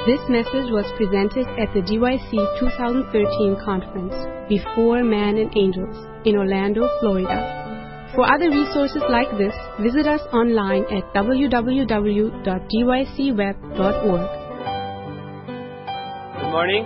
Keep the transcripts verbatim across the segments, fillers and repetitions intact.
This message was presented at the D Y C twenty thirteen conference, Before Man and Angels, in Orlando, Florida. For other resources like this, visit us online at w w w dot d y c web dot org. Good morning.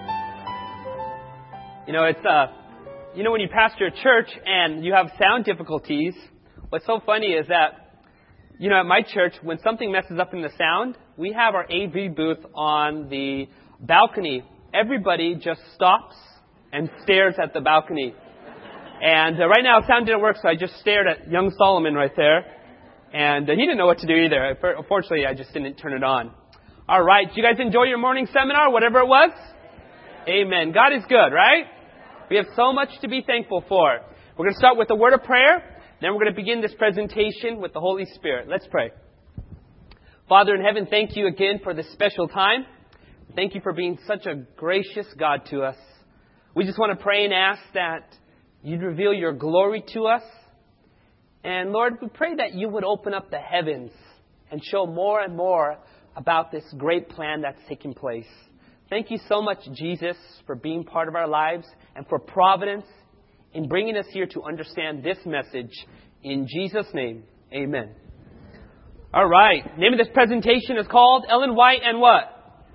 You know, it's, uh, you know, when you pastor a church and you have sound difficulties, what's so funny is that, you know, at my church, when something messes up in the sound, we have our A V booth on the balcony. Everybody just stops and stares at the balcony. And uh, right now, sound didn't work, so I just stared at young Solomon right there. And uh, he didn't know what to do either. Unfortunately, I just didn't turn it on. All right. Did you guys enjoy your morning seminar, whatever it was? Amen. God is good, right? We have so much to be thankful for. We're going to start with a word of prayer. Then we're going to begin this presentation with the Holy Spirit. Let's pray. Father in heaven, thank you again for this special time. Thank you for being such a gracious God to us. We just want to pray and ask that you'd reveal your glory to us. And Lord, we pray that you would open up the heavens and show more and more about this great plan that's taking place. Thank you so much, Jesus, for being part of our lives and for providence in bringing us here to understand this message. In Jesus' name, amen. All right. Name of this presentation is called Ellen White and what?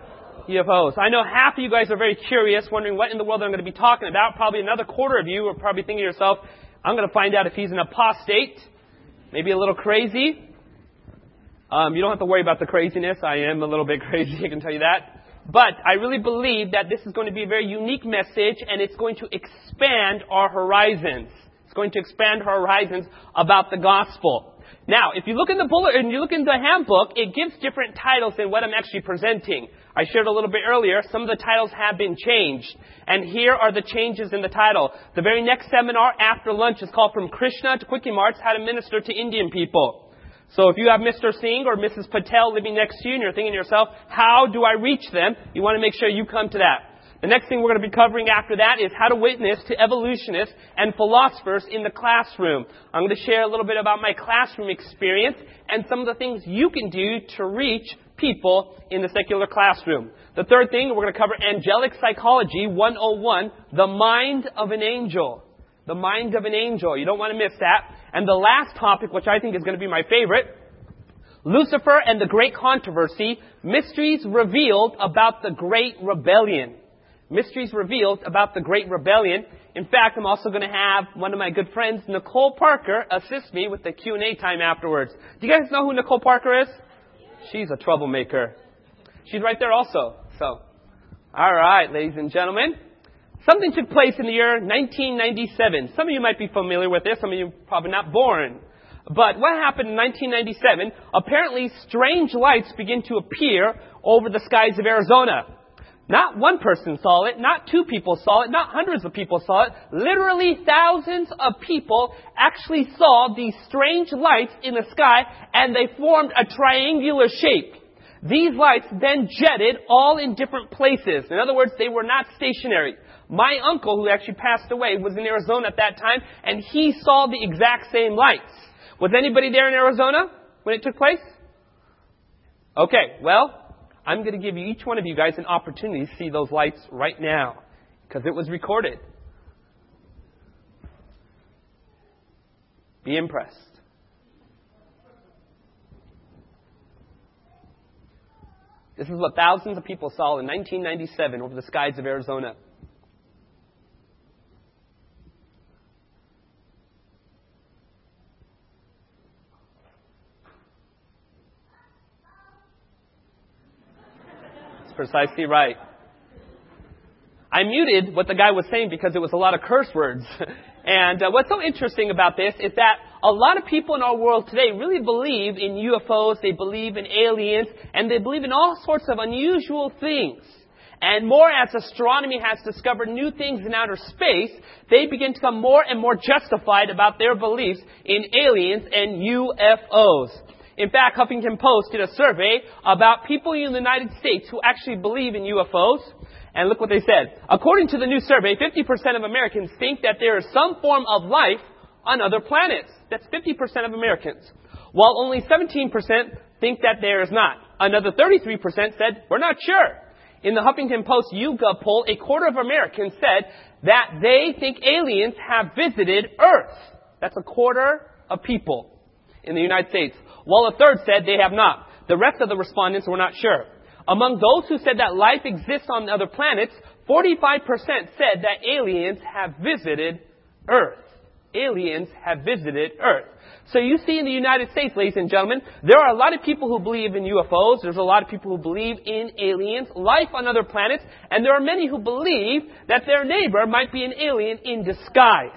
U F Os. I know half of you guys are very curious, wondering what in the world I'm going to be talking about. Probably another quarter of you are probably thinking to yourself, I'm going to find out if he's an apostate. Maybe a little crazy. Um, you don't have to worry about the craziness. I am a little bit crazy, I can tell you that. But I really believe that this is going to be a very unique message, and it's going to expand our horizons. It's going to expand our horizons about the gospel. Now, if you look in the bullet and you look in the handbook, it gives different titles than what I'm actually presenting. I shared a little bit earlier, some of the titles have been changed. And here are the changes in the title. The very next seminar after lunch is called From Krishna to Quickie Marts, How to Minister to Indian People. So if you have Mister Singh or Missus Patel living next to you and you're thinking to yourself, how do I reach them? You want to make sure you come to that. The next thing we're going to be covering after that is how to witness to evolutionists and philosophers in the classroom. I'm going to share a little bit about my classroom experience and some of the things you can do to reach people in the secular classroom. The third thing, we're going to cover Angelic Psychology one oh one, the mind of an angel. The mind of an angel. You don't want to miss that. And the last topic, which I think is going to be my favorite, Lucifer and the Great Controversy, mysteries revealed about the Great Rebellion. Mysteries revealed about the Great Rebellion. In fact, I'm also going to have one of my good friends, Nicole Parker, assist me with the Q and A time afterwards. Do you guys know who Nicole Parker is? She's a troublemaker. She's right there also. So, all right, ladies and gentlemen. Something took place in the year nineteen ninety-seven. Some of you might be familiar with this. Some of you probably not born. But what happened in nineteen ninety-seven? Apparently, strange lights began to appear over the skies of Arizona. Not one person saw it, not two people saw it, not hundreds of people saw it. Literally thousands of people actually saw these strange lights in the sky, and they formed a triangular shape. These lights then jetted all in different places. In other words, they were not stationary. My uncle, who actually passed away, was in Arizona at that time, and he saw the exact same lights. Was anybody there in Arizona when it took place? Okay, well, I'm going to give you, each one of you guys, an opportunity to see those lights right now, because it was recorded. Be impressed. This is what thousands of people saw in nineteen ninety-seven over the skies of Arizona. Precisely right. I muted what the guy was saying because it was a lot of curse words. And uh, what's so interesting about this is that a lot of people in our world today really believe in U F Os, they believe in aliens, and they believe in all sorts of unusual things. And more as astronomy has discovered new things in outer space, they begin to become more and more justified about their beliefs in aliens and U F Os. In fact, Huffington Post did a survey about people in the United States who actually believe in U F Os. And look what they said. According to the new survey, fifty percent of Americans think that there is some form of life on other planets. That's fifty percent of Americans. While only seventeen percent think that there is not. Another thirty-three percent said, we're not sure. In the Huffington Post YouGov poll, a quarter of Americans said that they think aliens have visited Earth. That's a quarter of people in the United States, while a third said they have not. The rest of the respondents were not sure. Among those who said that life exists on other planets, forty-five percent said that aliens have visited Earth. Aliens have visited Earth. So you see in the United States, ladies and gentlemen, there are a lot of people who believe in U F Os. There's a lot of people who believe in aliens, life on other planets, and there are many who believe that their neighbor might be an alien in disguise.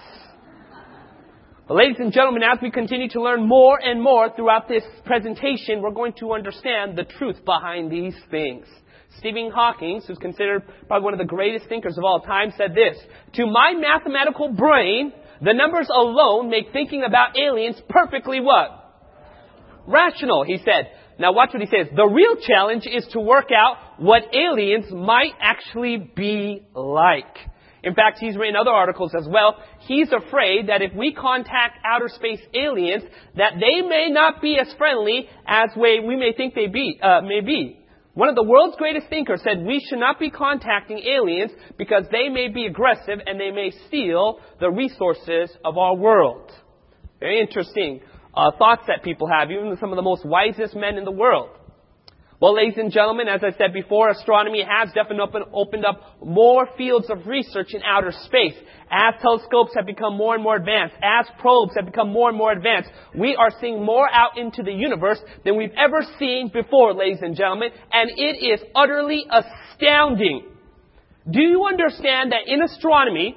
But ladies and gentlemen, as we continue to learn more and more throughout this presentation, we're going to understand the truth behind these things. Stephen Hawking, who's considered probably one of the greatest thinkers of all time, said this, "To my mathematical brain, the numbers alone make thinking about aliens perfectly what? Rational," he said. Now watch what he says. "The real challenge is to work out what aliens might actually be like." In fact, he's written other articles as well. He's afraid that if we contact outer space aliens, that they may not be as friendly as we, we may think they be, uh, may be. One of the world's greatest thinkers said we should not be contacting aliens because they may be aggressive and they may steal the resources of our world. Very interesting uh, thoughts that people have, even some of the most wisest men in the world. Well, ladies and gentlemen, as I said before, astronomy has definitely opened up more fields of research in outer space. As telescopes have become more and more advanced, as probes have become more and more advanced, we are seeing more out into the universe than we've ever seen before, ladies and gentlemen, and it is utterly astounding. Do you understand that in astronomy,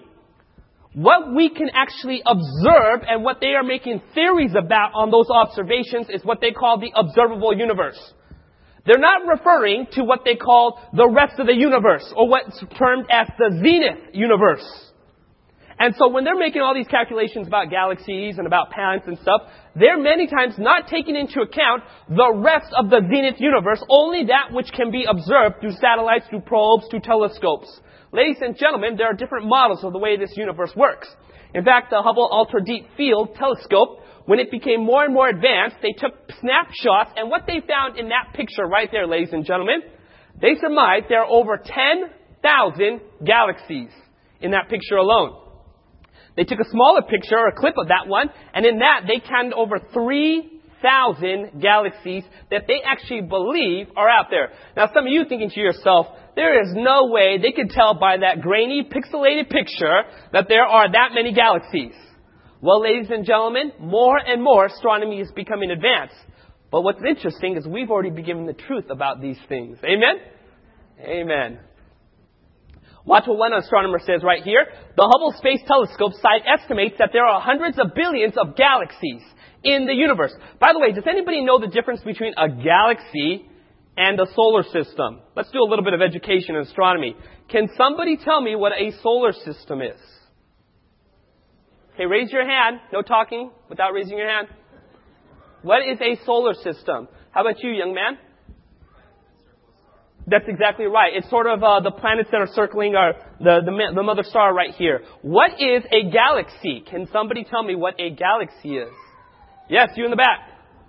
what we can actually observe and what they are making theories about on those observations is what they call the observable universe? They're not referring to what they call the rest of the universe, or what's termed as the zenith universe. And so when they're making all these calculations about galaxies and about planets and stuff, they're many times not taking into account the rest of the zenith universe, only that which can be observed through satellites, through probes, through telescopes. Ladies and gentlemen, there are different models of the way this universe works. In fact, the Hubble Ultra Deep Field Telescope, when it became more and more advanced, they took snapshots, and what they found in that picture right there, ladies and gentlemen, they surmised there are over ten thousand galaxies in that picture alone. They took a smaller picture, or a clip of that one, and in that they counted over three thousand galaxies that they actually believe are out there. Now, some of you thinking to yourself, there is no way they could tell by that grainy, pixelated picture that there are that many galaxies. Well, ladies and gentlemen, more and more astronomy is becoming advanced. But what's interesting is we've already been given the truth about these things. Amen? Amen. Watch what one astronomer says right here. The Hubble Space Telescope site estimates that there are hundreds of billions of galaxies in the universe. By the way, does anybody know the difference between a galaxy and a solar system? Let's do a little bit of education in astronomy. Can somebody tell me what a solar system is? Okay, raise your hand. No talking without raising your hand. What is a solar system? How about you, young man? That's exactly right. It's sort of uh, the planets that are circling our, the, the, the mother star right here. What is a galaxy? Can somebody tell me what a galaxy is? Yes, you in the back.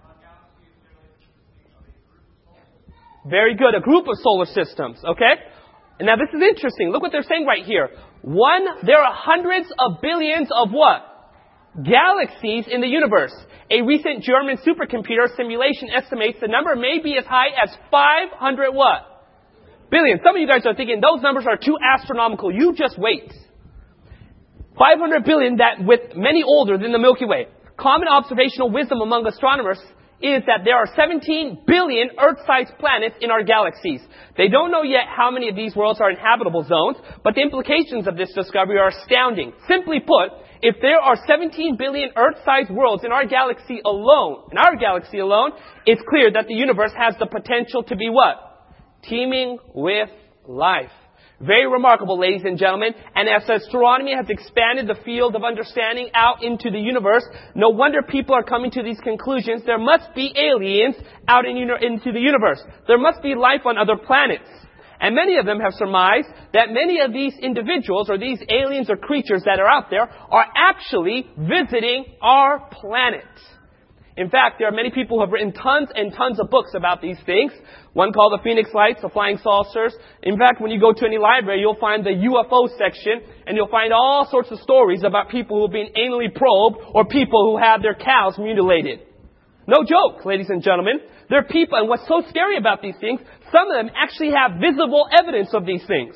Very good. A group of solar systems. Okay? And now this is interesting. Look what they're saying right here. One, there are hundreds of billions of what? Galaxies in the universe. A recent German supercomputer simulation estimates the number may be as high as five hundred what? Billion. Some of you guys are thinking those numbers are too astronomical. You just wait. five hundred billion, that with many older than the Milky Way. Common observational wisdom among astronomers is that there are seventeen billion Earth-sized planets in our galaxies. They don't know yet how many of these worlds are inhabitable zones, but the implications of this discovery are astounding. Simply put, if there are seventeen billion Earth-sized worlds in our galaxy alone, in our galaxy alone, it's clear that the universe has the potential to be what? Teeming with life. Very remarkable, ladies and gentlemen. And as astronomy has expanded the field of understanding out into the universe, no wonder people are coming to these conclusions. There must be aliens out in, into the universe. There must be life on other planets. And many of them have surmised that many of these individuals or these aliens or creatures that are out there are actually visiting our planet. In fact, there are many people who have written tons and tons of books about these things. One called The Phoenix Lights, The Flying Saucers. In fact, when you go to any library, you'll find the U F O section, and you'll find all sorts of stories about people who have been anally probed or people who have their cows mutilated. No joke, ladies and gentlemen. There are people, and what's so scary about these things, some of them actually have visible evidence of these things.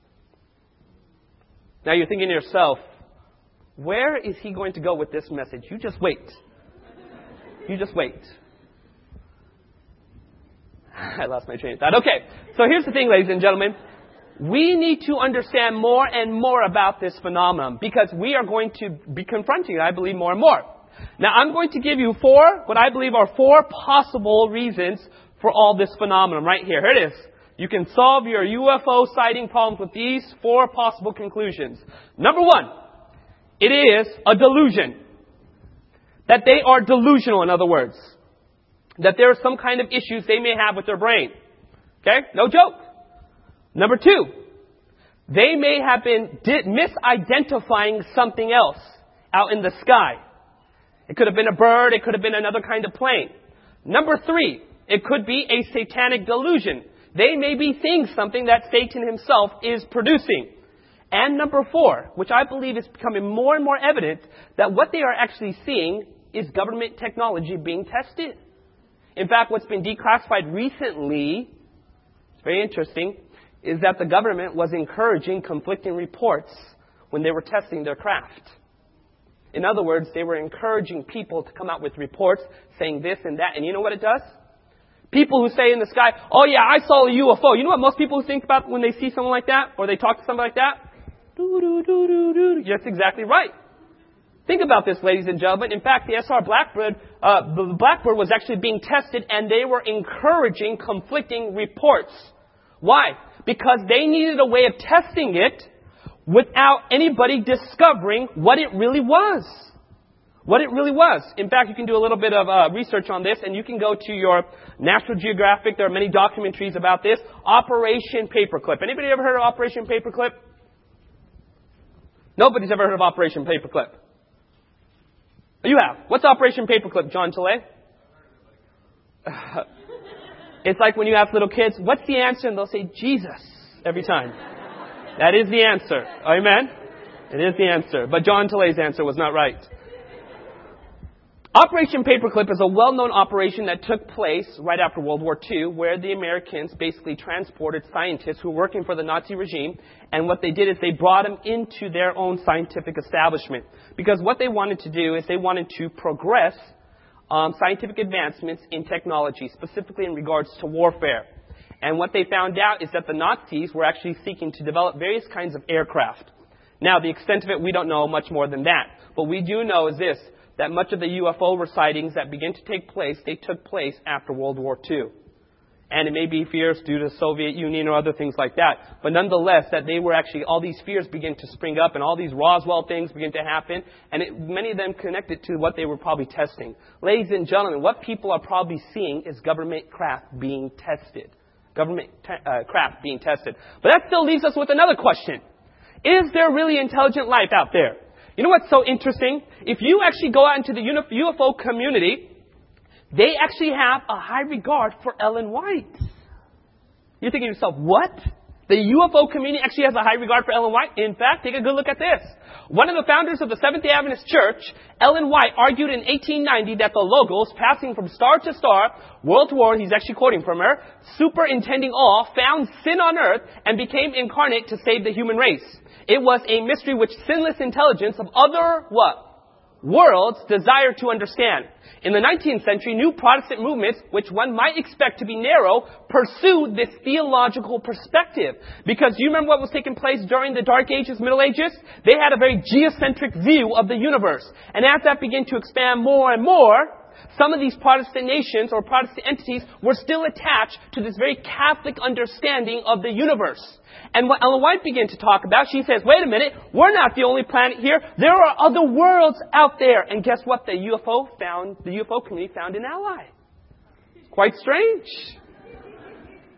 Now you're thinking to yourself, where is he going to go with this message? You just wait. You just wait. I lost my train of thought. Okay, so here's the thing, ladies and gentlemen. We need to understand more and more about this phenomenon because we are going to be confronting it, I believe, more and more. Now, I'm going to give you four, what I believe are four possible reasons for all this phenomenon right here. Here it is. You can solve your U F O sighting problems with these four possible conclusions. Number one, it is a delusion. That they are delusional, in other words. That there are some kind of issues they may have with their brain. Okay? No joke. Number two, they may have been di- misidentifying something else out in the sky. It could have been a bird. It could have been another kind of plane. Number three, it could be a satanic delusion. They may be seeing something that Satan himself is producing. And number four, which I believe is becoming more and more evident, that what they are actually seeing is government technology being tested. In fact, what's been declassified recently, it's very interesting, is that the government was encouraging conflicting reports when they were testing their craft. In other words, they were encouraging people to come out with reports saying this and that. And you know what it does? People who say in the sky, oh yeah, I saw a U F O. You know what most people think about when they see someone like that? Or they talk to somebody like that? Doo-doo-doo-doo-doo. That's exactly right. Think about this, ladies and gentlemen. In fact, the S R Blackbird, uh, the Blackbird was actually being tested, and they were encouraging conflicting reports. Why? Because they needed a way of testing it without anybody discovering what it really was. What it really was. In fact, you can do a little bit of uh, research on this, and you can go to your National Geographic. There are many documentaries about this. Operation Paperclip. Anybody ever heard of Operation Paperclip? Nobody's ever heard of Operation Paperclip. You have. What's Operation Paperclip, John Tilley? It's like when you ask little kids, what's the answer? And they'll say, Jesus, every time. That is the answer. Amen? It is the answer. But John Tilley's answer was not right. Operation Paperclip is a well-known operation that took place right after World War Two, where the Americans basically transported scientists who were working for the Nazi regime, and what they did is they brought them into their own scientific establishment. Because what they wanted to do is they wanted to progress um, scientific advancements in technology, specifically in regards to warfare. And what they found out is that the Nazis were actually seeking to develop various kinds of aircraft. Now, the extent of it, we don't know much more than that. What we do know is this, that much of the U F O sightings that began to take place, they took place after World War Two. And it may be fears due to the Soviet Union or other things like that. But nonetheless, that they were actually, all these fears began to spring up and all these Roswell things began to happen. And it, many of them connected to what they were probably testing. Ladies and gentlemen, what people are probably seeing is government craft being tested. Government te- uh, craft being tested. But that still leaves us with another question. Is there really intelligent life out there? You know what's so interesting? If you actually go out into the U F O community, they actually have a high regard for Ellen White. You're thinking to yourself, what? The U F O community actually has a high regard for Ellen White? In fact, take a good look at this. One of the founders of the Seventh-day Adventist Church, Ellen White, argued in eighteen ninety that the Logos, passing from star to star, world to world, he's actually quoting from her, superintending all, found sin on earth and became incarnate to save the human race. It was a mystery which sinless intelligence of other, what? Worlds desire to understand. In the nineteenth century, new Protestant movements, which one might expect to be narrow, pursued this theological perspective. Because you remember what was taking place during the Dark Ages, Middle Ages? They had a very geocentric view of the universe. And as that began to expand more and more, some of these Protestant nations or Protestant entities were still attached to this very Catholic understanding of the universe. And what Ellen White began to talk about, she says, wait a minute, we're not the only planet here. There are other worlds out there. And guess what? The U F O found, the U F O community found an ally. Quite strange.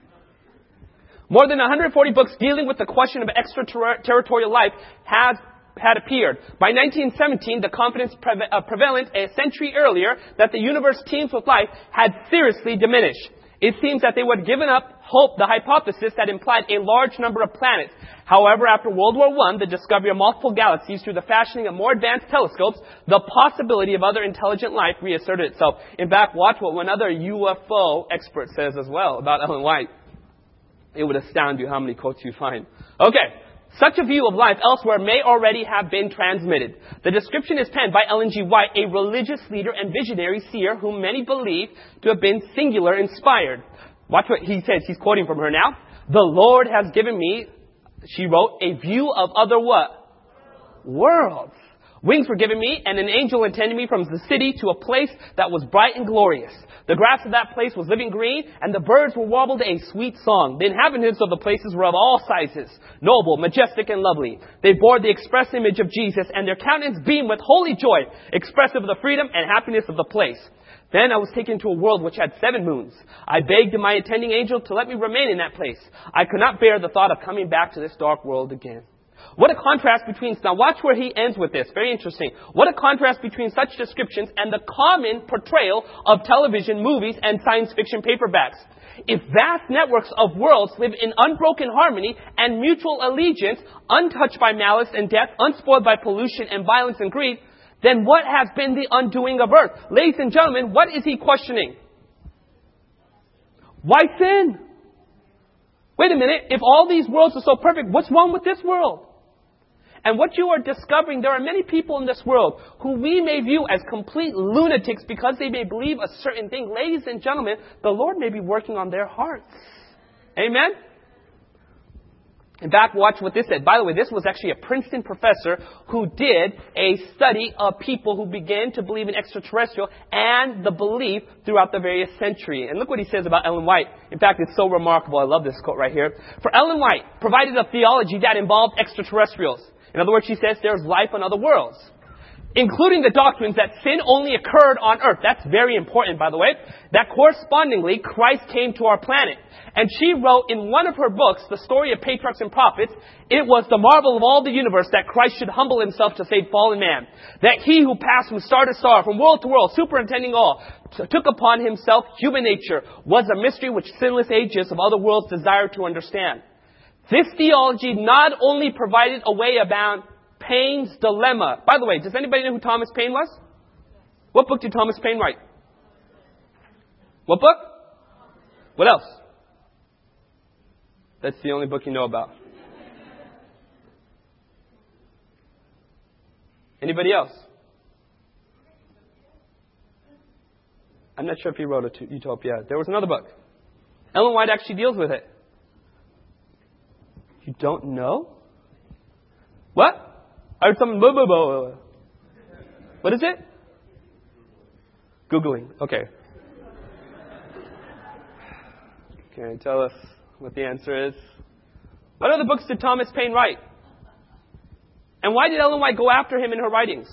More than one hundred forty books dealing with the question of extraterritorial life has had appeared. By nineteen seventeen, the confidence preve- uh, prevalent a century earlier that the universe teems with life had seriously diminished. It seems that they would have given up hope, the hypothesis that implied a large number of planets. However, after World War One, the discovery of multiple galaxies through the fashioning of more advanced telescopes, the possibility of other intelligent life reasserted itself. In fact, watch what one other U F O expert says as well about Ellen White. It would astound you how many quotes you find. Okay. Such a view of life elsewhere may already have been transmitted. The description is penned by Ellen G. White, a religious leader and visionary seer whom many believe to have been singular inspired. Watch what he says. He's quoting from her now. The Lord has given me, she wrote, a view of other what? Worlds. Wings were given me, and an angel intended me from the city to a place that was bright and glorious. The grass of that place was living green, and the birds were warbled a sweet song. The inhabitants of the places were of all sizes, noble, majestic, and lovely. They bore the express image of Jesus, and their countenance beamed with holy joy, expressive of the freedom and happiness of the place. Then I was taken to a world which had seven moons. I begged my attending angel to let me remain in that place. I could not bear the thought of coming back to this dark world again. What a contrast between, now watch where he ends with this, very interesting. What a contrast between such descriptions and the common portrayal of television, movies, and science fiction paperbacks. If vast networks of worlds live in unbroken harmony and mutual allegiance, untouched by malice and death, unspoiled by pollution and violence and greed, then what has been the undoing of earth? Ladies and gentlemen, what is he questioning? Why sin? Wait a minute, if all these worlds are so perfect, what's wrong with this world? And what you are discovering, there are many people in this world who we may view as complete lunatics because they may believe a certain thing. Ladies and gentlemen, the Lord may be working on their hearts. Amen? In fact, watch what this said. By the way, this was actually a Princeton professor who did a study of people who began to believe in extraterrestrial and the belief throughout the various century. And look what he says about Ellen White. In fact, it's so remarkable. I love this quote right here. For Ellen White provided a theology that involved extraterrestrials. In other words, she says there's life on other worlds, including the doctrines that sin only occurred on earth. That's very important, by the way. That correspondingly, Christ came to our planet. And she wrote in one of her books, The Story of Patriarchs and Prophets, it was the marvel of all the universe that Christ should humble himself to save fallen man. That he who passed from star to star, from world to world, superintending all, t- took upon himself human nature, was a mystery which sinless ages of other worlds desire to understand. This theology not only provided a way about Paine's dilemma. By the way, does anybody know who Thomas Paine was? What book did Thomas Paine write? What book? What else? That's the only book you know about. Anybody else? I'm not sure if he wrote a Utopia. There was another book. Ellen White actually deals with it. You don't know? What? I heard something. Blah, blah, blah. What is it? Googling. Okay. Can you tell us what the answer is? What other books did Thomas Paine write? And why did Ellen White go after him in her writings?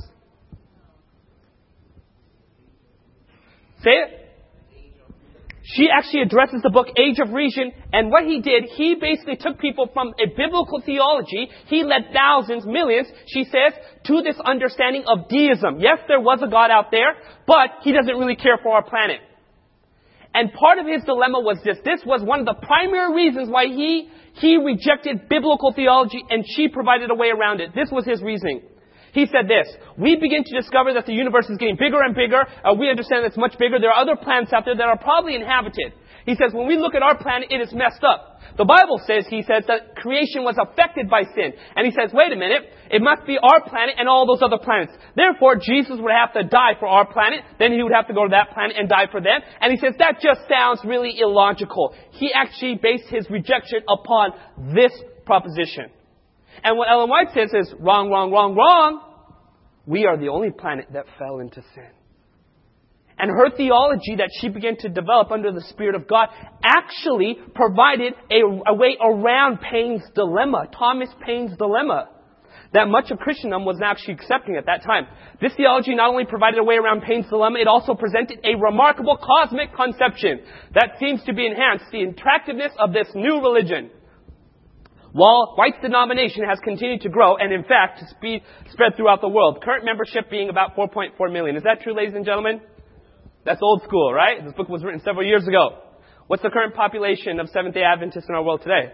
Say it. She actually addresses the book Age of Reason, and what he did, he basically took people from a biblical theology, he led thousands, millions, she says, to this understanding of deism. Yes, there was a God out there, but he doesn't really care for our planet. And part of his dilemma was this. This was one of the primary reasons why he, he rejected biblical theology, and she provided a way around it. This was his reasoning. He said this, we begin to discover that the universe is getting bigger and bigger. Uh, we understand it's much bigger. There are other planets out there that are probably inhabited. He says, when we look at our planet, it is messed up. The Bible says, he says, that creation was affected by sin. And he says, wait a minute, it must be our planet and all those other planets. Therefore, Jesus would have to die for our planet. Then he would have to go to that planet and die for them. And he says, that just sounds really illogical. He actually based his rejection upon this proposition. And what Ellen White says is, wrong, wrong, wrong, wrong. We are the only planet that fell into sin. And her theology that she began to develop under the Spirit of God actually provided a, a way around Paine's dilemma, Thomas Paine's dilemma, that much of Christendom was actually accepting at that time. This theology not only provided a way around Paine's dilemma, it also presented a remarkable cosmic conception that seems to be enhanced the attractiveness of this new religion. while white denomination has continued to grow and, in fact, to be spread throughout the world. Current membership being about four point four million. Is that true, ladies and gentlemen? That's old school, right? This book was written several years ago. What's the current population of Seventh-day Adventists in our world today?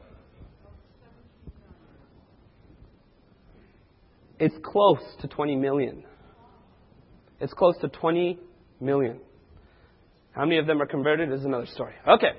It's close to twenty million. It's close to twenty million. How many of them are converted is another story. Okay.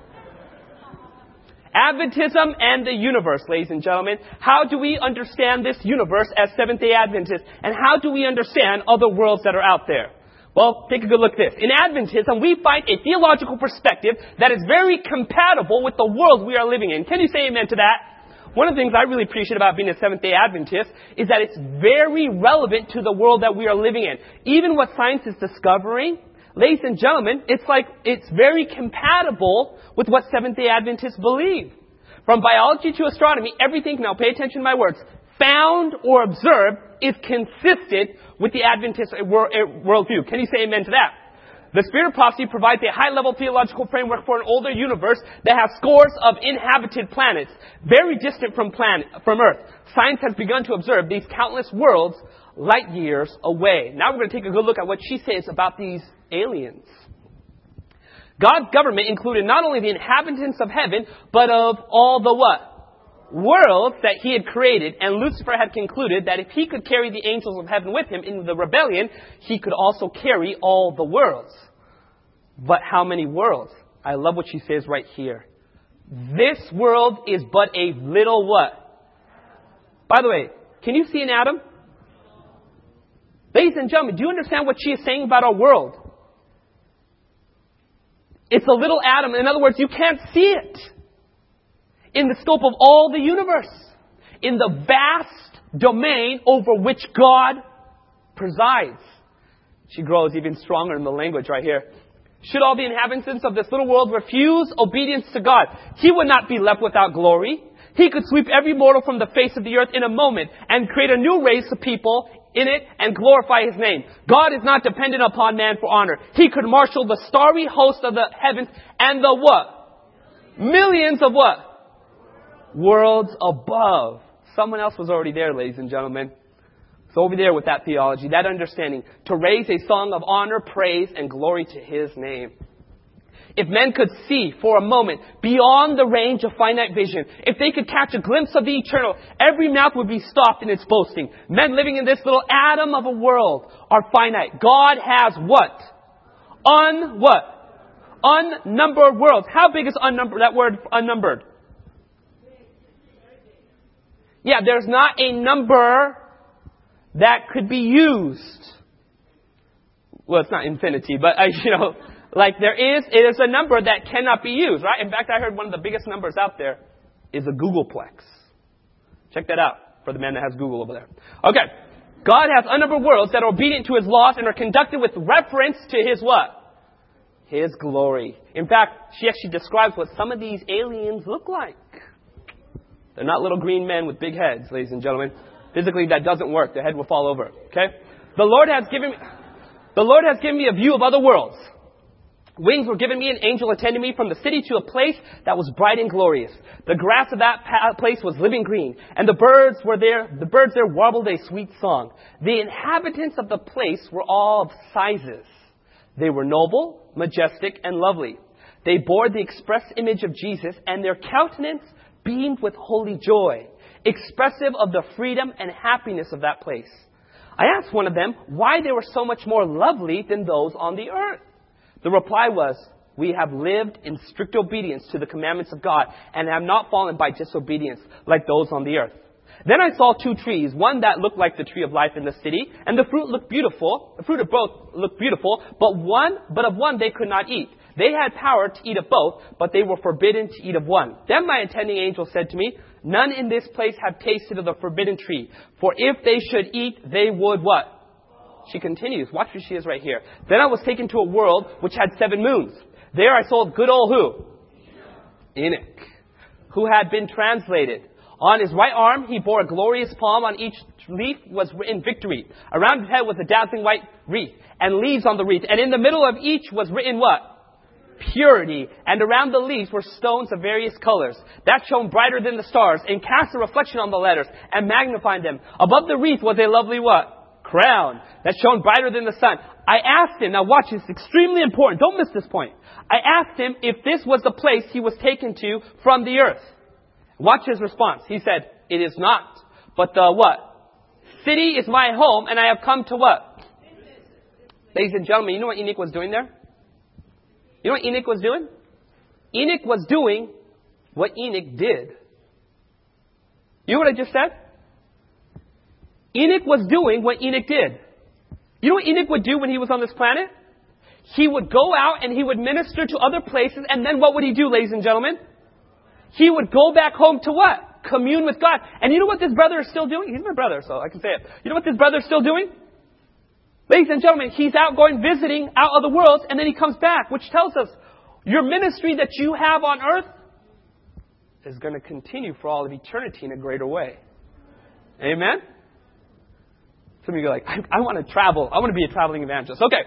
Adventism and the universe, ladies and gentlemen. How do we understand this universe as Seventh-day Adventists? And how do we understand other worlds that are out there? Well, take a good look at this. In Adventism, we find a theological perspective that is very compatible with the world we are living in. Can you say amen to that? One of the things I really appreciate about being a Seventh-day Adventist is that it's very relevant to the world that we are living in. Even what science is discovering, ladies and gentlemen, it's like it's very compatible with what Seventh-day Adventists believe. From biology to astronomy, everything, now pay attention to my words, found or observed is consistent with the Adventist worldview. Can you say amen to that? The Spirit of Prophecy provides a high-level theological framework for an older universe that has scores of inhabited planets, very distant from planet, from Earth. Science has begun to observe these countless worlds light years away. Now we're going to take a good look at what she says about these aliens. God's government included not only the inhabitants of heaven, but of all the what? Worlds that he had created. And Lucifer had concluded that if he could carry the angels of heaven with him in the rebellion, he could also carry all the worlds. But how many worlds? I love what she says right here. This world is but a little what? By the way, can you see an atom? Ladies and gentlemen, do you understand what she is saying about our world? It's a little atom. In other words, you can't see it in the scope of all the universe, in the vast domain over which God presides. She grows even stronger in the language right here. Should all the inhabitants of this little world refuse obedience to God, he would not be left without glory. He could sweep every mortal from the face of the earth in a moment and create a new race of people in it and glorify his name. God is not dependent upon man for honor. He could marshal the starry host of the heavens and the what? Millions of what? Worlds above. Someone else was already there, ladies and gentlemen. So over there with that theology, that understanding, to raise a song of honor, praise, and glory to his name. If men could see for a moment beyond the range of finite vision, if they could catch a glimpse of the eternal, every mouth would be stopped in its boasting. Men living in this little atom of a world are finite. God has what? Un what? Unnumbered worlds. How big is unnumbered? That word unnumbered. Yeah, there's not a number that could be used. Well, it's not infinity, but uh, you know. Like there is, it is a number that cannot be used, right? In fact, I heard one of the biggest numbers out there is a Googleplex. Check that out for the man that has Google over there. Okay. God has unnumbered worlds that are obedient to his laws and are conducted with reference to his what? His glory. In fact, she actually describes what some of these aliens look like. They're not little green men with big heads, ladies and gentlemen. Physically, that doesn't work. The head will fall over. Okay? The Lord has given me, the Lord has given me a view of other worlds. Wings were given me, an angel attended me from the city to a place that was bright and glorious. The grass of that place was living green, and the birds were there, the birds there warbled a sweet song. The inhabitants of the place were all of sizes. They were noble, majestic, and lovely. They bore the express image of Jesus, and their countenance beamed with holy joy, expressive of the freedom and happiness of that place. I asked one of them why they were so much more lovely than those on the earth. The reply was, we have lived in strict obedience to the commandments of God and have not fallen by disobedience like those on the earth. Then I saw two trees, one that looked like the tree of life in the city, and the fruit looked beautiful. The fruit of both looked beautiful, but one, but of one they could not eat. They had power to eat of both, but they were forbidden to eat of one. Then my attending angel said to me, none in this place have tasted of the forbidden tree, for if they should eat, they would what? She continues. Watch where she is right here. Then I was taken to a world which had seven moons. There I saw good old who? Enoch, who had been translated. On his right arm he bore a glorious palm. On each leaf was written victory. Around his head was a dazzling white wreath, and leaves on the wreath. And in the middle of each was written what? purity. And around the leaves were stones of various colors that shone brighter than the stars and cast a reflection on the letters and magnified them. Above the wreath was a lovely what? Crown that shone brighter than the sun. I asked him, now watch, it's extremely important. Don't miss this point. I asked him if this was the place he was taken to from the earth. Watch his response. He said, it is not. But the what? City is my home, and I have come to what? Ladies and gentlemen, you know what Enoch was doing there? You know what Enoch was doing? Enoch was doing what Enoch did. You know what I just said? Enoch was doing what Enoch did. You know what Enoch would do when he was on this planet? He would go out and he would minister to other places, and then what would he do, ladies and gentlemen? He would go back home to what? Commune with God. And you know what this brother is still doing? He's my brother, so I can say it. You know what this brother is still doing? Ladies and gentlemen, he's out going visiting out of the world, and then he comes back, which tells us your ministry that you have on earth is going to continue for all of eternity in a greater way. Amen? Some of you are like, I, I want to travel. I want to be a traveling evangelist. Okay.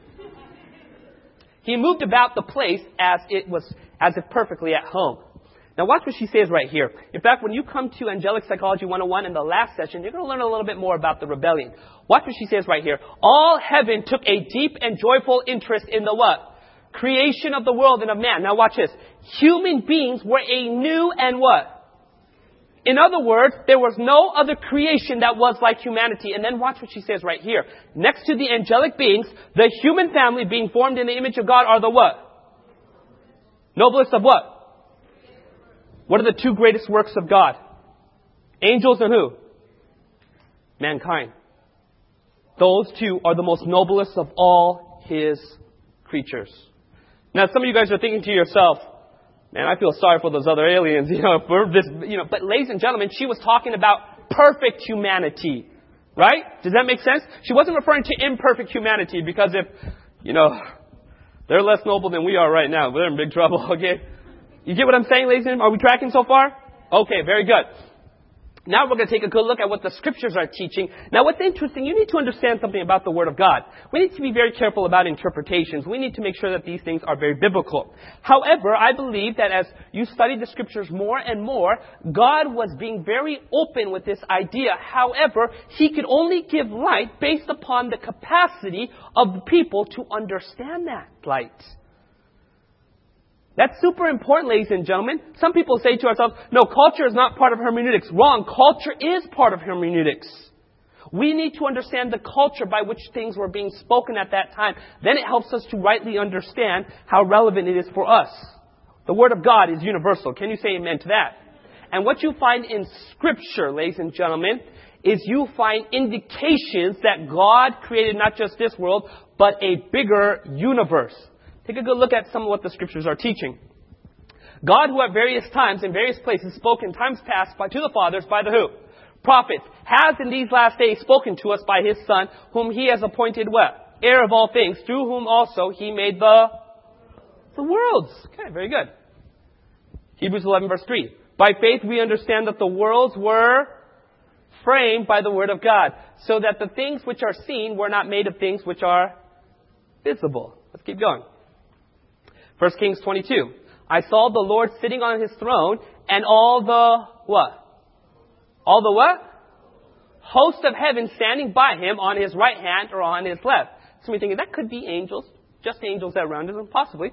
He moved about the place as it was, as if perfectly at home. Now watch what she says right here. In fact, when you come to Angelic Psychology one oh one in the last session, you're going to learn a little bit more about the rebellion. Watch what she says right here. All heaven took a deep and joyful interest in the what? Creation of the world and of man. Now watch this. Human beings were a new and what? In other words, there was no other creation that was like humanity. And then watch what she says right here. Next to the angelic beings, the human family being formed in the image of God are the what? Noblest of what? What are the two greatest works of God? Angels and who? Mankind. Those two are the most noblest of all His creatures. Now, some of you guys are thinking to yourself, man, I feel sorry for those other aliens, you know, for this, you know. But ladies and gentlemen, she was talking about perfect humanity, right? Does that make sense? She wasn't referring to imperfect humanity, because if, you know, they're less noble than we are right now, we're in big trouble, okay? You get what I'm saying, ladies and gentlemen? Are we tracking so far? Okay, very good. Now we're going to take a good look at what the scriptures are teaching. Now what's interesting, you need to understand something about the Word of God. We need to be very careful about interpretations. We need to make sure that these things are very biblical. However, I believe that as you study the scriptures more and more, God was being very open with this idea. However, He could only give light based upon the capacity of the people to understand that light. That's super important, ladies and gentlemen. Some people say to ourselves, no, culture is not part of hermeneutics. Wrong. Culture is part of hermeneutics. We need to understand the culture by which things were being spoken at that time. Then it helps us to rightly understand how relevant it is for us. The Word of God is universal. Can you say amen to that? And what you find in Scripture, ladies and gentlemen, is you find indications that God created not just this world, but a bigger universe. Take a good look at some of what the scriptures are teaching. God, who at various times in various places spoke in times past by, to the fathers by the who? Prophets, has in these last days spoken to us by His Son, whom He has appointed what? Heir of all things, through whom also He made the, the worlds. Okay, very good. Hebrews eleven verse three. By faith we understand that the worlds were framed by the word of God, so that the things which are seen were not made of things which are visible. Let's keep going. First Kings twenty-two. I saw the Lord sitting on His throne, and all the what? All the what? Host of heaven standing by Him on His right hand or on His left. So we're thinking that could be angels, just angels that are around Him, possibly.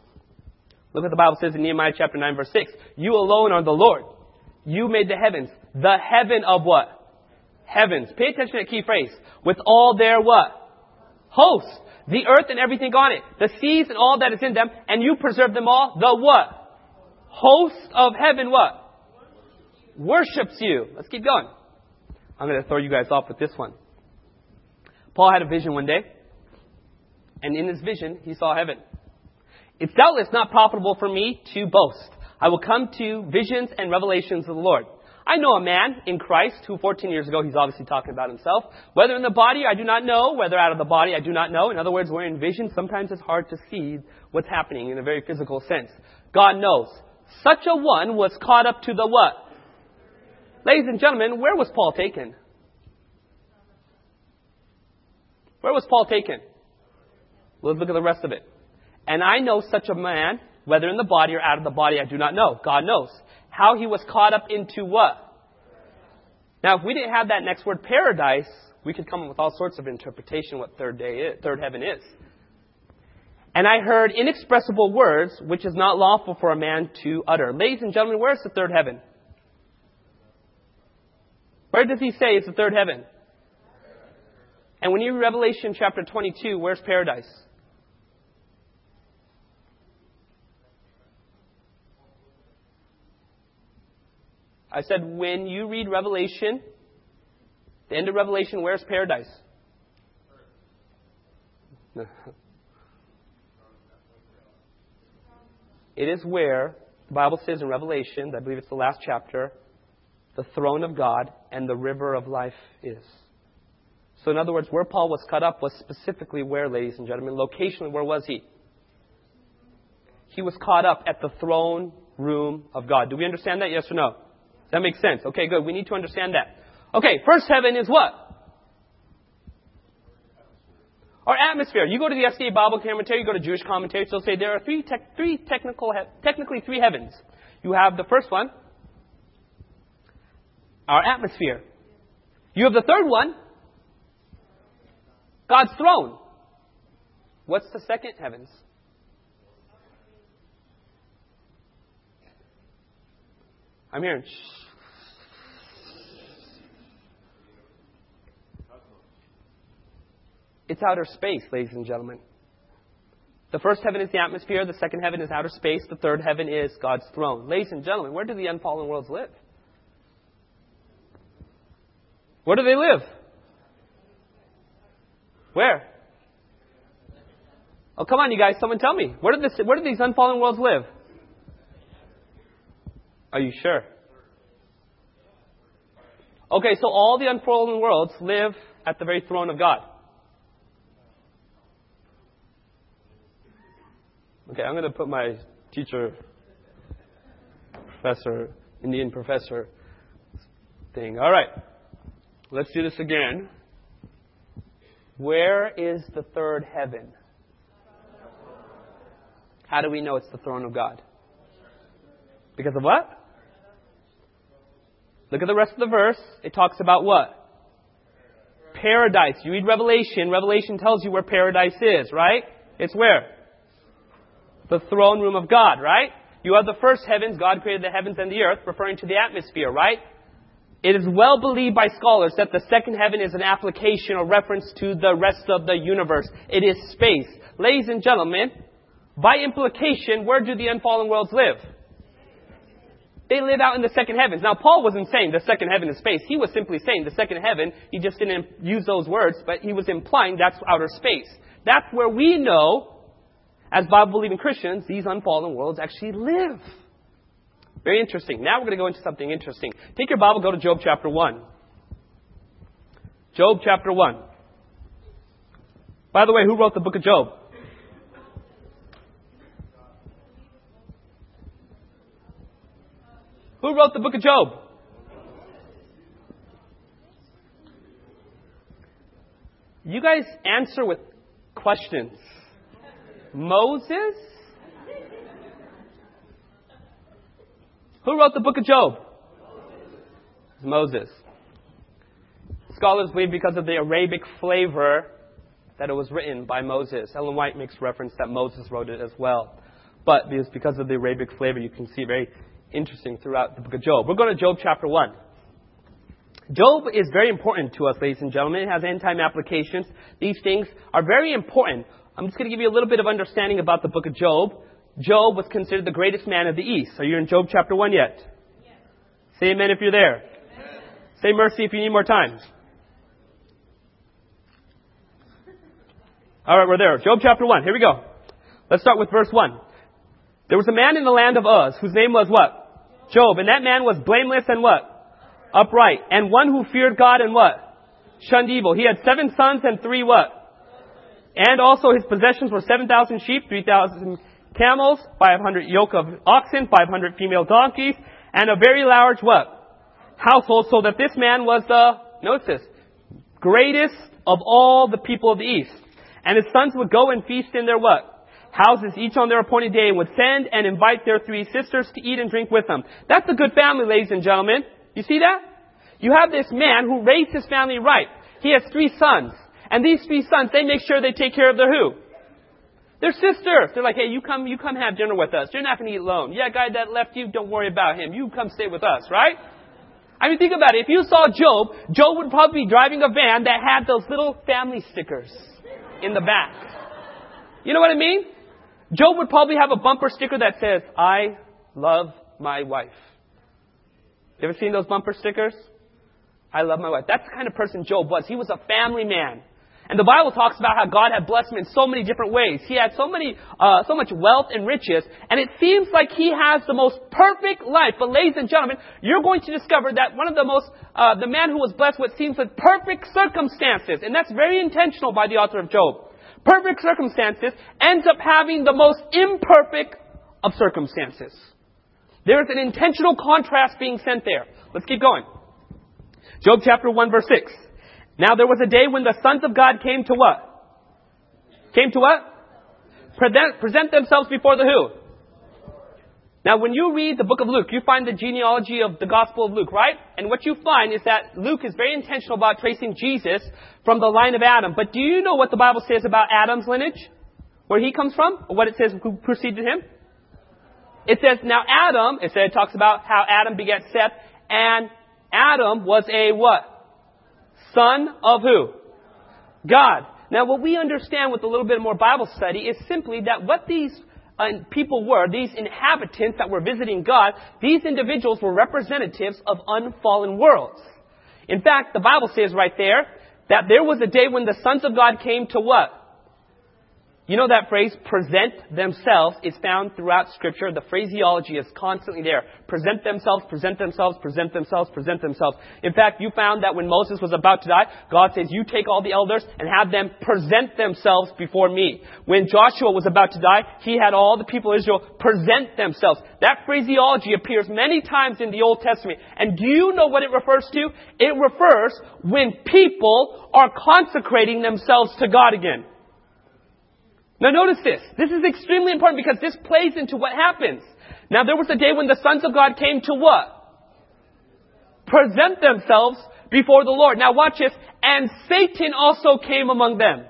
Look what the Bible says in Nehemiah chapter nine verse six. You alone are the Lord. You made the heavens. The heaven of what? Heavens. Pay attention to that key phrase. With all their what? Hosts. The earth and everything on it. The seas and all that is in them. And you preserve them all. The what? Host of heaven what? Worships you. Let's keep going. I'm going to throw you guys off with this one. Paul had a vision one day. And in his vision, he saw heaven. It's doubtless not profitable for me to boast. I will come to visions and revelations of the Lord. I know a man in Christ who fourteen years ago, he's obviously talking about himself. Whether in the body, I do not know. Whether out of the body, I do not know. In other words, we're in vision. Sometimes it's hard to see what's happening in a very physical sense. God knows. Such a one was caught up to the what? Ladies and gentlemen, where was Paul taken? Where was Paul taken? Let's look at the rest of it. And I know such a man, whether in the body or out of the body, I do not know. God knows. How he was caught up into what? Now, if we didn't have that next word, paradise, we could come up with all sorts of interpretation what third day is, third heaven is. And I heard inexpressible words, which is not lawful for a man to utter. Ladies and gentlemen, where's the third heaven? Where does he say is the third heaven? And when you read Revelation chapter twenty-two, where's paradise? I said, when you read Revelation, the end of Revelation, where's paradise? It is where, the Bible says in Revelation, I believe it's the last chapter, the throne of God and the river of life is. So in other words, where Paul was cut up was specifically where, ladies and gentlemen? Locationally, where was he? He was caught up at the throne room of God. Do we understand that? Yes or no? That makes sense. Okay, good. We need to understand that. Okay, first heaven is what? Our atmosphere. You go to the S D A Bible commentary, you go to Jewish commentaries, they'll say there are three, te- three technical, he- technically three heavens. You have the first one, our atmosphere. You have the third one, God's throne. What's the second heavens? I'm hearing shh. It's outer space, ladies and gentlemen. The first heaven is the atmosphere. The second heaven is outer space. The third heaven is God's throne. Ladies and gentlemen, where do the unfallen worlds live? Where do they live? Where? Oh, come on, you guys. Someone tell me. Where do, this, where do these unfallen worlds live? Are you sure? Okay, so all the unfallen worlds live at the very throne of God. Okay, I'm going to put my teacher, professor, Indian professor thing. All right, let's do this again. Where is the third heaven? How do we know it's the throne of God? Because of what? Look at the rest of the verse. It talks about what? Paradise. You read Revelation. Revelation tells you where paradise is, right? It's where? The throne room of God, right? You have the first heavens. God created the heavens and the earth, referring to the atmosphere, right? It is well believed by scholars that the second heaven is an application or reference to the rest of the universe. It is space. Ladies and gentlemen, by implication, where do the unfallen worlds live? They live out in the second heavens. Now, Paul wasn't saying the second heaven is space. He was simply saying the second heaven. He just didn't use those words, but he was implying that's outer space. That's where we know, as Bible-believing Christians, these unfallen worlds actually live. Very interesting. Now we're going to go into something interesting. Take your Bible, go to Job chapter one. Job chapter one. By the way, who wrote the book of Job? Who wrote the book of Job? You guys answer with questions. Moses? Who wrote the book of Job? Moses. Scholars believe because of the Arabic flavor that it was written by Moses. Ellen White makes reference that Moses wrote it as well. But it's because of the Arabic flavor, you can see very interesting throughout the book of Job. We're going to Job chapter one. Job is very important to us, ladies and gentlemen. It has end-time applications. These things are very important. I'm just going to give you a little bit of understanding about the book of Job. Job was considered the greatest man of the East. Are you in Job chapter one yet? Yes. Say amen if you're there. Amen. Say mercy if you need more time. All right, we're there. Job chapter one. Here we go. Let's start with verse one. There was a man in the land of Uz whose name was what? Job. And that man was blameless and what? Upright. And one who feared God and what? Shunned evil. He had seven sons and three what? And also his possessions were seven thousand sheep, three thousand camels, five hundred yoke of oxen, five hundred female donkeys, and a very large what? Household, so that this man was the, notice this, greatest of all the people of the East. And his sons would go and feast in their what? houses each on their appointed day and would send and invite their three sisters to eat and drink with them. That's a good family, ladies and gentlemen. You see that? You have this man who raised his family right. He has three sons. And these three sons, they make sure they take care of their who? Their sisters. They're like, hey, you come, you come have dinner with us. You're not going to eat alone. Yeah, guy that left you, don't worry about him. You come stay with us, right? I mean, think about it. If you saw Job, Job would probably be driving a van that had those little family stickers in the back. You know what I mean? Job would probably have a bumper sticker that says, I love my wife. You ever seen those bumper stickers? I love my wife. That's the kind of person Job was. He was a family man. And the Bible talks about how God had blessed him in so many different ways. He had so many, uh, so much wealth and riches. And it seems like he has the most perfect life. But ladies and gentlemen, you're going to discover that one of the most, uh, the man who was blessed with seems like perfect circumstances. And that's very intentional by the author of Job. Perfect circumstances ends up having the most imperfect of circumstances. There's an intentional contrast being sent there. Let's keep going. Job chapter one verse six. Now there was a day when the sons of God came to what? Came to what? Present, present themselves before the who? Now when you read the book of Luke, you find the genealogy of the Gospel of Luke, right? And what you find is that Luke is very intentional about tracing Jesus from the line of Adam. But do you know what the Bible says about Adam's lineage? Where he comes from? Or what it says who preceded him? It says, now Adam, it says, it talks about how Adam begat Seth, and Adam was a what? Son of who? God. Now what we understand with a little bit more Bible study is simply that what these uh, people were, these inhabitants that were visiting God, these individuals were representatives of unfallen worlds. In fact, the Bible says right there that there was a day when the sons of God came to what? You know that phrase, present themselves, is found throughout Scripture. The phraseology is constantly there. Present themselves, present themselves, present themselves, present themselves. In fact, you found that when Moses was about to die, God says, you take all the elders and have them present themselves before me. When Joshua was about to die, he had all the people of Israel present themselves. That phraseology appears many times in the Old Testament. And do you know what it refers to? It refers when people are consecrating themselves to God again. Now notice this. This is extremely important because this plays into what happens. Now there was a day when the sons of God came to what? Present themselves before the Lord. Now watch this. And Satan also came among them.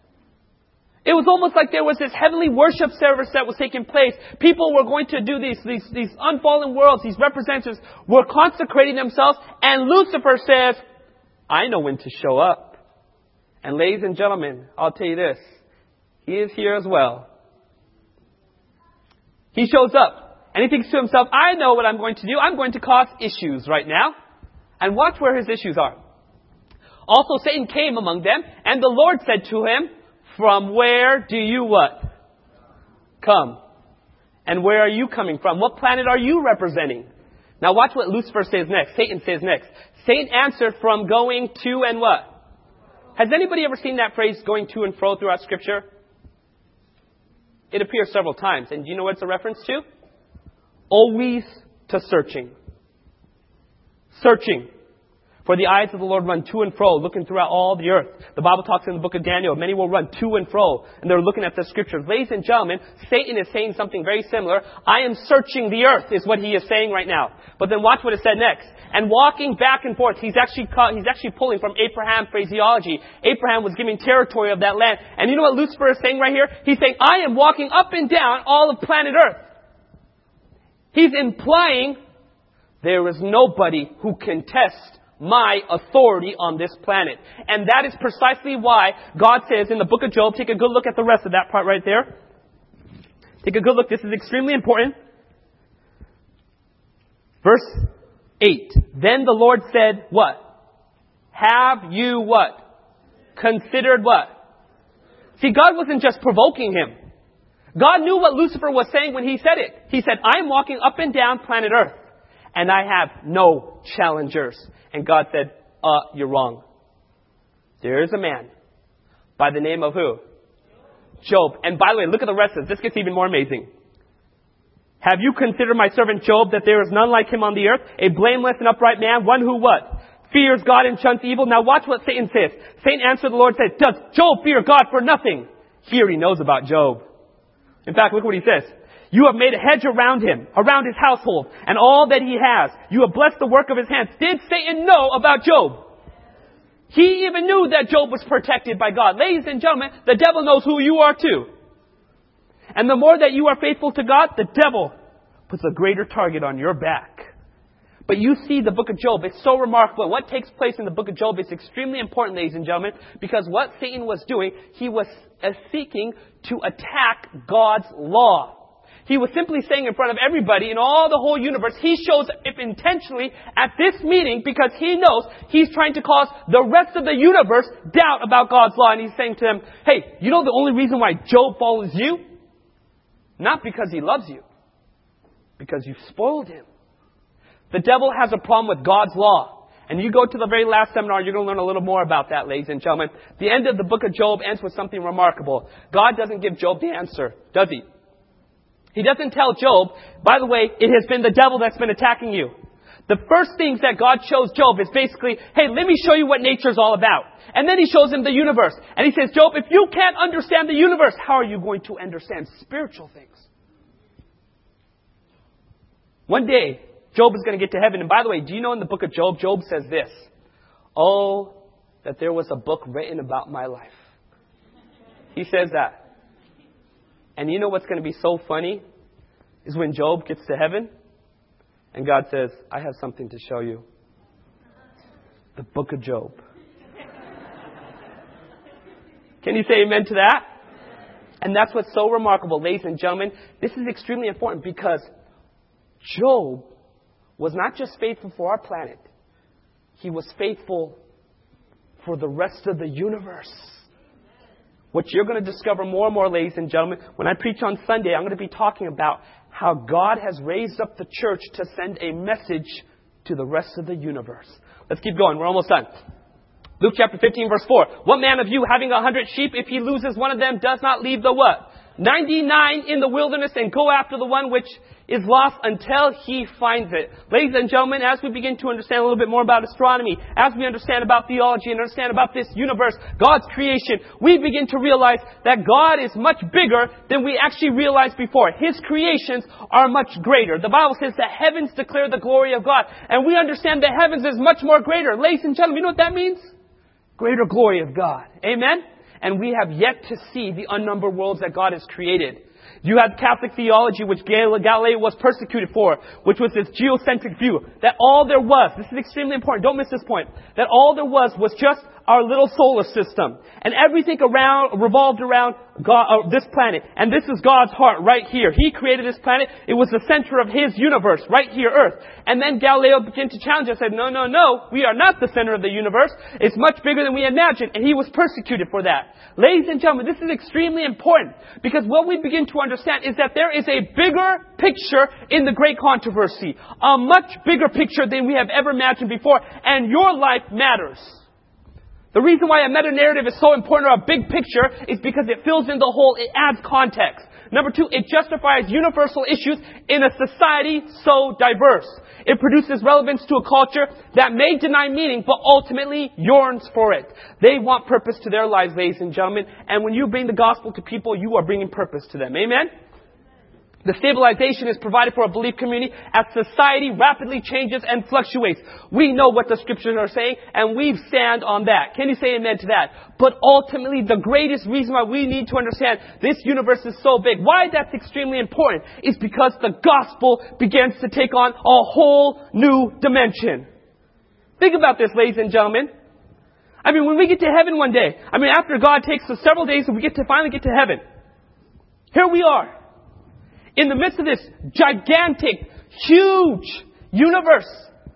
It was almost like there was this heavenly worship service that was taking place. People were going to do these, these, these unfallen worlds. These representatives were consecrating themselves. And Lucifer says, I know when to show up. And ladies and gentlemen, I'll tell you this. He is here as well. He shows up and he thinks to himself, I know what I'm going to do. I'm going to cause issues right now. And watch where his issues are. Also Satan came among them, and the Lord said to him, from where do you what? Come. And where are you coming from? What planet are you representing? Now watch what Lucifer says next. Satan says next. Satan answered, from going to and what? Has anybody ever seen that phrase, going to and fro, throughout Scripture? It appears several times. And do you know what it's a reference to? Always to searching. Searching. For the eyes of the Lord run to and fro, looking throughout all the earth. The Bible talks in the book of Daniel, many will run to and fro, and they're looking at the Scriptures. Ladies and gentlemen, Satan is saying something very similar. I am searching the earth, is what he is saying right now. But then watch what it said next. And walking back and forth, he's actually caught, he's actually pulling from Abraham phraseology. Abraham was giving territory of that land. And you know what Lucifer is saying right here? He's saying, I am walking up and down all of planet earth. He's implying there is nobody who can test my authority on this planet. And that is precisely why God says in the book of Job, take a good look at the rest of that part right there. Take a good look. This is extremely important. Verse eight. Then the Lord said, what? Have you what? Considered what? See, God wasn't just provoking him. God knew what Lucifer was saying when he said it. He said, I'm walking up and down planet earth, and I have no challengers. And God said, uh, you're wrong. There is a man by the name of who? Job. And by the way, look at the rest of this. This gets even more amazing. Have you considered my servant Job, that there is none like him on the earth, a blameless and upright man, one who what? Fears God and shuns evil. Now watch what Satan says. Satan answered the Lord and said, does Job fear God for nothing? Here he knows about Job. In fact, look what he says. You have made a hedge around him, around his household, and all that he has. You have blessed the work of his hands. Did Satan know about Job? He even knew that Job was protected by God. Ladies and gentlemen, the devil knows who you are too. And the more that you are faithful to God, the devil puts a greater target on your back. But you see the book of Job, it's so remarkable. What takes place in the book of Job is extremely important, ladies and gentlemen, because what Satan was doing, he was uh, seeking to attack God's law. He was simply saying in front of everybody in all the whole universe, he shows up intentionally at this meeting because he knows he's trying to cause the rest of the universe doubt about God's law. And he's saying to them, hey, you know the only reason why Job follows you? Not because he loves you, because you've spoiled him. The devil has a problem with God's law. And you go to the very last seminar, you're going to learn a little more about that, ladies and gentlemen. The end of the book of Job ends with something remarkable. God doesn't give Job the answer, does he? He doesn't tell Job, by the way, it has been the devil that's been attacking you. The first things that God shows Job is basically, hey, let me show you what nature's all about. And then he shows him the universe. And he says, Job, if you can't understand the universe, how are you going to understand spiritual things? One day, Job is going to get to heaven. And by the way, do you know in the book of Job, Job says this, oh, that there was a book written about my life. He says that. And you know what's going to be so funny is when Job gets to heaven and God says, I have something to show you. The book of Job. Can you say amen to that? And that's what's so remarkable, ladies and gentlemen. This is extremely important because Job was not just faithful for our planet. He was faithful for the rest of the universe. What you're going to discover more and more, ladies and gentlemen, when I preach on Sunday, I'm going to be talking about how God has raised up the church to send a message to the rest of the universe. Let's keep going. We're almost done. Luke chapter fifteen, verse four. What man of you, having a hundred sheep, if he loses one of them, does not leave the what? ninety-nine in the wilderness and go after the one which is lost until he finds it. Ladies and gentlemen, as we begin to understand a little bit more about astronomy, as we understand about theology and understand about this universe, God's creation, we begin to realize that God is much bigger than we actually realized before. His creations are much greater. The Bible says the heavens declare the glory of God. And we understand the heavens is much more greater. Ladies and gentlemen, you know what that means? Greater glory of God. Amen? And we have yet to see the unnumbered worlds that God has created. You have Catholic theology, which Galileo was persecuted for, which was this geocentric view, that all there was, this is extremely important, don't miss this point, that all there was was just our little solar system. And everything around revolved around God, uh, this planet. And this is God's heart right here. He created this planet. It was the center of His universe, right here, Earth. And then Galileo began to challenge us, said, no, no, no, we are not the center of the universe. It's much bigger than we imagined. And he was persecuted for that. Ladies and gentlemen, this is extremely important because what we begin to understand is that there is a bigger picture in the great controversy. A much bigger picture than we have ever imagined before. And your life matters. The reason why a meta-narrative is so important, or a big picture, is because it fills in the whole, it adds context. Number two, it justifies universal issues in a society so diverse. It produces relevance to a culture that may deny meaning, but ultimately yearns for it. They want purpose to their lives, ladies and gentlemen. And when you bring the gospel to people, you are bringing purpose to them. Amen? The stabilization is provided for a belief community as society rapidly changes and fluctuates. We know what the scriptures are saying, and we stand on that. Can you say amen to that? But ultimately, the greatest reason why we need to understand this universe is so big, why that's extremely important, is because the gospel begins to take on a whole new dimension. Think about this, ladies and gentlemen. I mean, when we get to heaven one day, I mean, after God takes us several days and we get to finally get to heaven, here we are. In the midst of this gigantic, huge universe.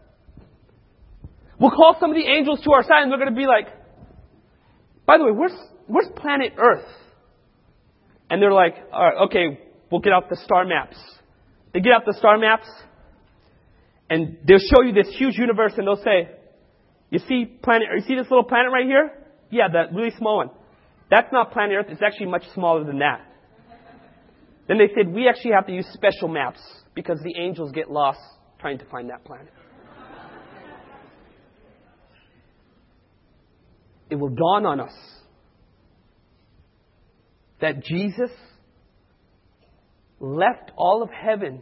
We'll call some of the angels to our side and they're going to be like, by the way, where's, where's planet Earth? And they're like, all right, okay, we'll get out the star maps. They get out the star maps and they'll show you this huge universe and they'll say, you see planet, you see this little planet right here? Yeah, that really small one. That's not planet Earth. It's actually much smaller than that. Then they said, we actually have to use special maps because the angels get lost trying to find that planet. It will dawn on us that Jesus left all of heaven,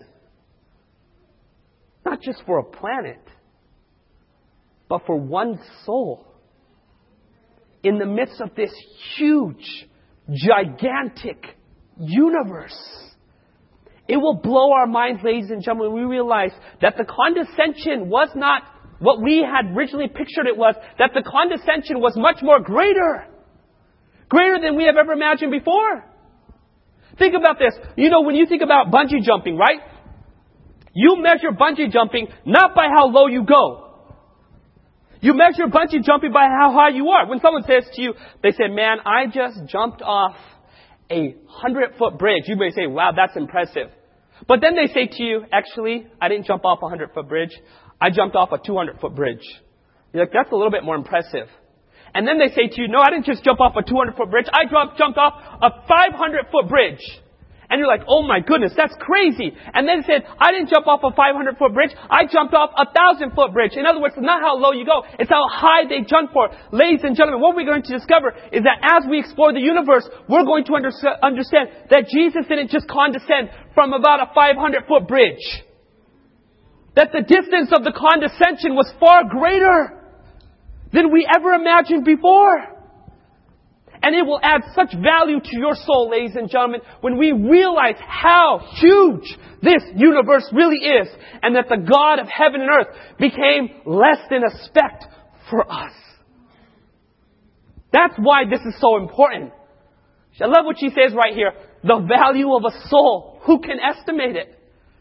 not just for a planet, but for one soul. In the midst of this huge, gigantic universe. It will blow our minds, ladies and gentlemen, when we realize that the condescension was not what we had originally pictured it was, that the condescension was much more greater. Greater than we have ever imagined before. Think about this. You know, when you think about bungee jumping, right? You measure bungee jumping not by how low you go. You measure bungee jumping by how high you are. When someone says to you, they say, man, I just jumped off a hundred-foot bridge. You may say, wow, that's impressive. But then they say to you, actually, I didn't jump off a hundred-foot bridge. I jumped off a two hundred-foot bridge. You're like, that's a little bit more impressive. And then they say to you, no, I didn't just jump off a two hundred-foot bridge. I jumped, jumped off a five hundred-foot bridge. And you're like, oh my goodness, that's crazy. And then said, I didn't jump off a five hundred-foot bridge. I jumped off a one thousand-foot bridge. In other words, it's not how low you go. It's how high they jump for. Ladies and gentlemen, what we're going to discover is that as we explore the universe, we're going to under- understand that Jesus didn't just condescend from about a five hundred-foot bridge. That the distance of the condescension was far greater than we ever imagined before. And it will add such value to your soul, ladies and gentlemen, when we realize how huge this universe really is, and that the God of heaven and earth became less than a speck for us. That's why this is so important. I love what she says right here. The value of a soul. Who can estimate it?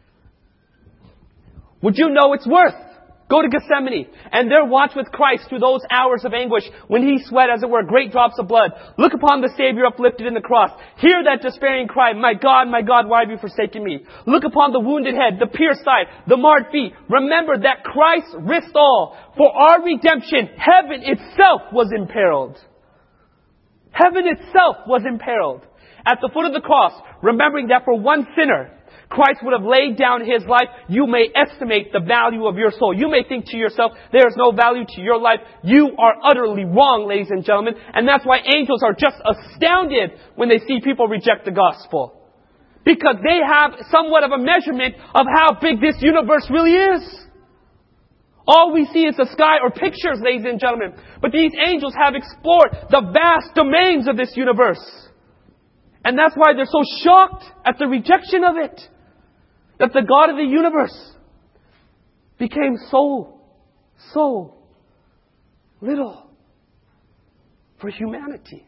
Would you know its worth? Go to Gethsemane and there watch with Christ through those hours of anguish when He sweat, as it were, great drops of blood. Look upon the Savior uplifted in the cross. Hear that despairing cry, my God, my God, why have you forsaken me? Look upon the wounded head, the pierced side, the marred feet. Remember that Christ risked all. For our redemption, heaven itself was imperiled. Heaven itself was imperiled. At the foot of the cross, remembering that for one sinner, Christ would have laid down His life, you may estimate the value of your soul. You may think to yourself, there is no value to your life. You are utterly wrong, ladies and gentlemen. And that's why angels are just astounded when they see people reject the gospel. Because they have somewhat of a measurement of how big this universe really is. All we see is the sky or pictures, ladies and gentlemen. But these angels have explored the vast domains of this universe. And that's why they're so shocked at the rejection of it. That the God of the universe became so, so little for humanity.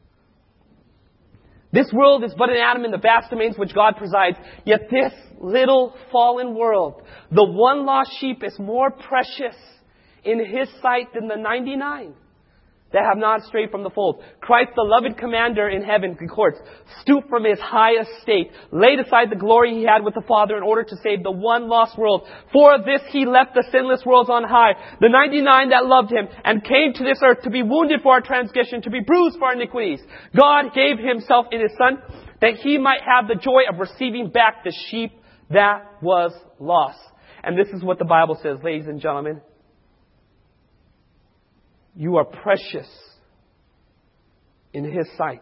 This world is but an atom in the vast domains which God presides. Yet this little fallen world, the one lost sheep, is more precious in His sight than the ninety-nine that have not strayed from the fold. Christ, the loved commander in heaven, records, stooped from His high estate, laid aside the glory He had with the Father in order to save the one lost world. For this He left the sinless worlds on high, the ninety-nine that loved Him, and came to this earth to be wounded for our transgression, to be bruised for our iniquities. God gave Himself in His Son that He might have the joy of receiving back the sheep that was lost. And this is what the Bible says, ladies and gentlemen. You are precious in His sight.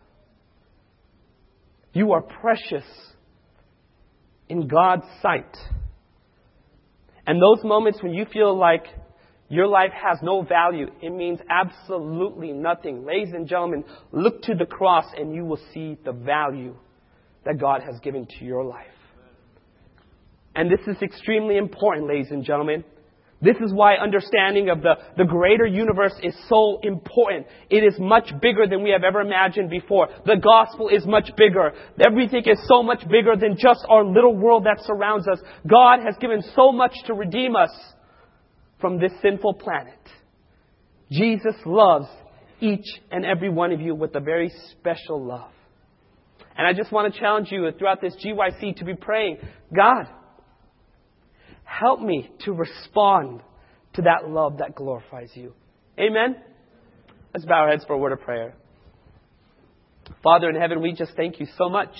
You are precious in God's sight. And those moments when you feel like your life has no value, it means absolutely nothing. Ladies and gentlemen, look to the cross and you will see the value that God has given to your life. And this is extremely important, ladies and gentlemen. This is why understanding of the, the greater universe is so important. It is much bigger than we have ever imagined before. The gospel is much bigger. Everything is so much bigger than just our little world that surrounds us. God has given so much to redeem us from this sinful planet. Jesus loves each and every one of you with a very special love. And I just want to challenge you throughout this G Y C to be praying, God, help me to respond to that love that glorifies You. Amen? Let's bow our heads for a word of prayer. Father in heaven, we just thank You so much.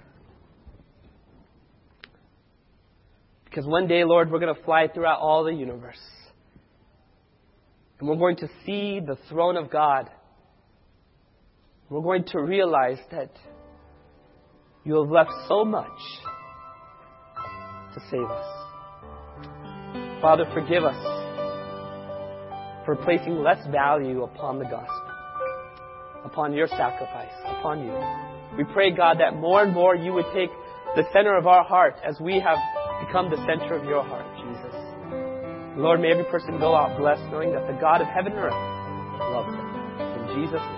Because one day, Lord, we're going to fly throughout all the universe. And we're going to see the throne of God. We're going to realize that You have left so much to save us. Father, forgive us for placing less value upon the gospel, upon your sacrifice, upon you. We pray, God, that more and more you would take the center of our heart as we have become the center of your heart, Jesus. Lord, may every person go out blessed, knowing that the God of heaven and earth loves them. In Jesus' name.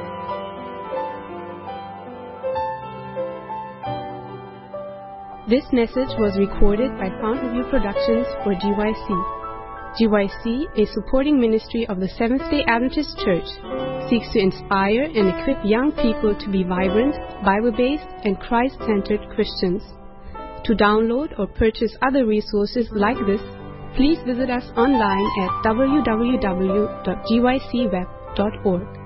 This message was recorded by Fountain View Productions for G Y C. G Y C, a supporting ministry of the Seventh-day Adventist Church, seeks to inspire and equip young people to be vibrant, Bible-based, and Christ-centered Christians. To download or purchase other resources like this, please visit us online at w w w dot g y c web dot org.